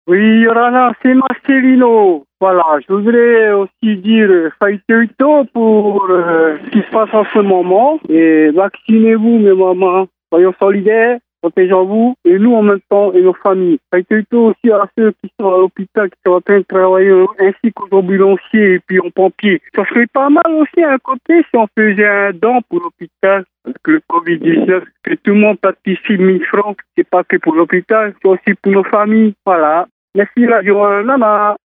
Oui, Rana, c'est Marcelino. Voilà, je voudrais aussi dire Faïteuto pour ce qui se passe en ce moment. Et vaccinez-vous, mes mamans. Soyons solidaires, protégeons-vous. Et nous, en même temps, et nos familles. Faïteuto aussi à ceux qui sont à l'hôpital, qui sont en train de travailler, ainsi qu'aux ambulanciers et puis aux pompiers. Ça serait pas mal aussi à un côté si on faisait un don pour l'hôpital. Parce que le Covid-19, que tout le monde participe 1 000 francs. C'est pas que pour l'hôpital, c'est aussi pour nos familles. Voilà. Merci, Radio Nana.